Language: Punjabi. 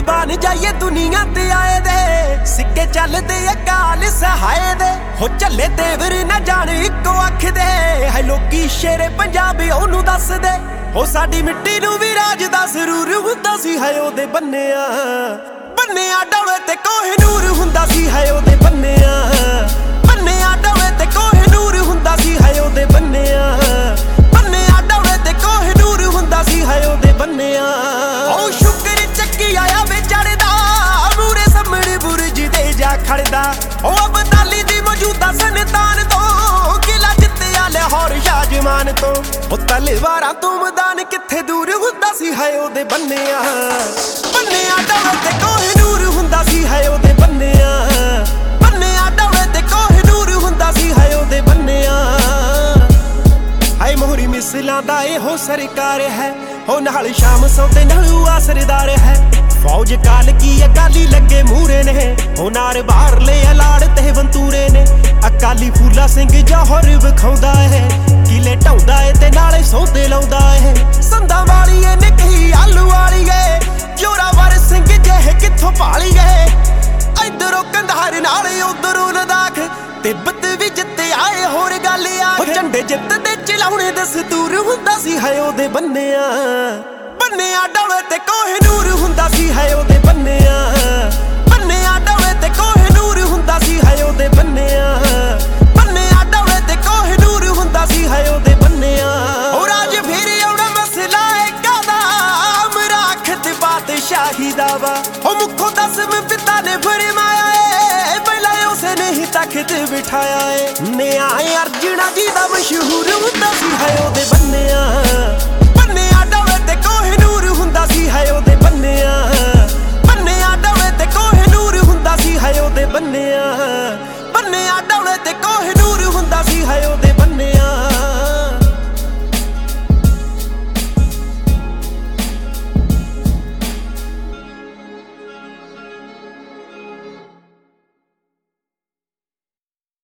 ਕੁਰਬਾਨ ਜਾਈਏ ਦੁਨੀਆ ਤੇ ਆਏ ਦੇ ਸਿੱਕੇ ਚੱਲਦੇ ਅਕਾਲ ਸਹਾਏ ਦੇ ਹੋ ਚੱਲੇ ਤੇਵਰ ਨਾ ਜਾਣ ਇੱਕੋ ਅੱਖ ਦੇ ਹੈ ਲੋਕੀ ਸ਼ੇਰੇ ਪੰਜਾਬ ਉਹਨੂੰ ਦੱਸਦੇ ਹੋ ਸਾਡੀ ਮਿੱਟੀ ਨੂੰ ਵੀ ਰਾਜ ਦਾ ਜ਼ਰੂਰ ਹੁੰਦਾ ਸੀ ਹੈ ਉਹਦੇ ਬੰਨਿਆ ਬੰਨਿਆ ਡੋਲੇ ਤੇ ਕੋਹਿਨੂਰ ਹੁੰਦਾ ਸੀ ਹੈ ਉਹਦੇ ਬੰਨਿਆ ਬੰਨਿਆ ਡੋਲੇ ਤੇ ਕੋਹਿਨੂਰ ਹੁੰਦਾ ਸੀ ਹੈ ਉਹਦੇ ਬੰਨਿਆ ਬੰਨਿਆ ਡੋਲੇ ਤੇ ਕੋਹਿਨੂਰ ਹੁੰਦਾ ਸੀ ਹੈ ਉਹਦੇ ਬੰਨਿਆ ਉਹ ਸ਼ੁਕਰ ਚੱਕੀ ਆਇਆ ਵੇ ਚੜਦਾ ਮੂਰੇ ਸਾਹਮਣੇ ਬੁਰਜ ਦੇ ਜਾ ਖੜਦਾ ਉਹ ਅਬਦਾਲੀ ਦੀ ਮੌਜੂਦਾ ਸੰਤਾਨ ਤੋਂ ਕਿਲਾ ਜਿੱਤਿਆ ਲਾਹੌਰ ਸ਼ਾਹਜਮਾਨ ਤੋਂ ਉਹ ਤਲਵਾਰਾਂ ਤੋਂ ਮੈਦਾਨ ਕਿੱਥੇ ਦੂਰ ਹੁੰਦਾ ਸੀ ਹੈ ਉਹਦੇ ਬੰਨਿਆ ਬੰਨਿਆ ਡੋਲੇ ਤੇ ਕੋਹਿਨੂਰ ਹੁੰਦਾ ਸੀ ਹੈ ਉਹਦੇ ਬੰਨਿਆ ਬੰਨਿਆ ਡੋਲੇ ਤੇ ਕੋਹਿਨੂਰ ਹੁੰਦਾ ਸੀ ਹੈ ਉਹਦੇ ਬੰਨਿਆ ਹਾਏ ਮੋਹਰੀ ਮਿਸਲਾਂ ਦਾ ਇਹੋ ਸਰਕਾਰ ਹੈ ਹੋ ਨਾਲ ਸ਼ਾਮ ਸੌਦੇ ਨਾਲ ਆਸਰਦਾਰ ਹੈ ਫੌਜ ਕਾਲ ਕੀ ਅਕਾਲੀ ਲੱਗੇ ਮੂਰੇ ਨੇ ਹੋ ਨਾਰ ਬਾਹਰਲੇ ਅਲਾੜ ਤੇ ਵੰਤੂਰੇ ਨੇ ਅਕਾਲੀ ਫੂਲਾ ਸਿੰਘ ਜੌਹਰ ਵਿਖਾਉਂਦਾ ਹੈ ਕਿਲੇ ਢਾਉਂਦਾ ਏ ਤੇ ਨਾਲੇ ਸੌਦੇ ਲਾਉਂਦਾ ਏ ਸੰਦਾਂ ਵਾਲੀ ਏ ਨਿੱਕੀ ਆਲੂ ਵਾਲੀ ਏ ਜੋਰਾਵਰ ਸਿੰਘ ਜਿਹੇ ਕਿੱਥੋਂ ਭਾਲੀ ਏ ਇਧਰੋਂ ਕੰਧਾਰ ਨਾਲੇ ਉਧਰੋਂ ਲਦਾਖ ਤਿੱਬਤ ਵੀ ਜਿੱਤੇ ਆਏ ਹੋਰ ਗੱਲ ਆ ਝੰਡੇ ਜਿੱਤ ਦੇ ਚਲਾਉਣੇ ਦਸਤੂਰ ਹੁੰਦਾ ਸੀ ਹੈ ਉਹਦੇ ਬੰਨਿਆ ਬੰਨਿਆ ਡੋਲੇ ਤੇ ਕੋਹਿਨੂਰ ਹੁੰਦਾ ਸੀ ਹੈ ਉਹਦੇ ਬੰਨਿਆ ਬੰਨਿਆ ਡੋਲੇ ਤੇ ਕੋਹਿਨੂਰ ਹੁੰਦਾ ਸੀ ਹੈ ਉਹਦੇ ਬੰਨਿਆ ਬੰਨਿਆ ਡੋਲੇ ਤੇ ਕੋਹਿਨੂਰ ਹੁੰਦਾ ਸੀ ਹੈ ਉਹਦੇ ਬੰਨਿਆ ਉਹ ਰਾਜ ਫਿਰ ਆਉਣਾ ਮਸਲਾ ਕਾਦਾ ਮਰਾਖਤ ਬਾਦਸ਼ਾਹੀ ਦਾ ਵਾ ਉਹ ਮੁੱਖੋਂ 10ਵੇਂ ਪਿਤਾ ਨੇ ਫਰਮਾਇਆ ਏ ਪਹਿਲਾਂ ਉਸੇ ਨੇ ਹੀ ਤਖਤ ਬਿਠਾਇਆ ਏ ਨਿਆਂ ਅਰਜਣਾ ਜੀ ਦਾ ਮਸ਼ਹੂਰ ਹੁੰਦਾ ਸੀ ਹੈ ਉਹਦੇ ਬੰਨਿਆ ਬੰਨਿਆ ਡੋਲੇ ਤੇ ਕੋਹਿਨੂਰ ਹੁੰਦਾ ਸੀ ਹੈ ਉਹਦੇ ਬੰਨਿਆ ਬੰਨਿਆ ਡੋਲੇ ਤੇ ਕੋਹਿਨੂਰ ਹੁੰਦਾ ਸੀ ਹੈ ਉਹਦੇ ਬੰਨਿਆ ਬੰਨਿਆ ਡੋਲੇ ਤੇ ਕੋਹਿਨੂਰ ਹੁੰਦਾ ਸੀ ਹੈ ਉਹਦੇ ਬੰਨਿਆ